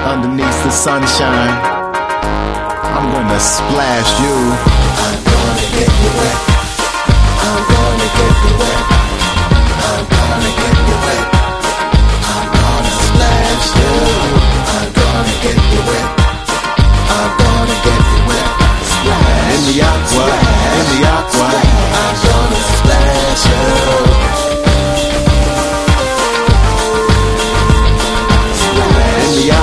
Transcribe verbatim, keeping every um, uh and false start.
underneath the sunshine. I'm gonna splash you. I'm gonna get you wet.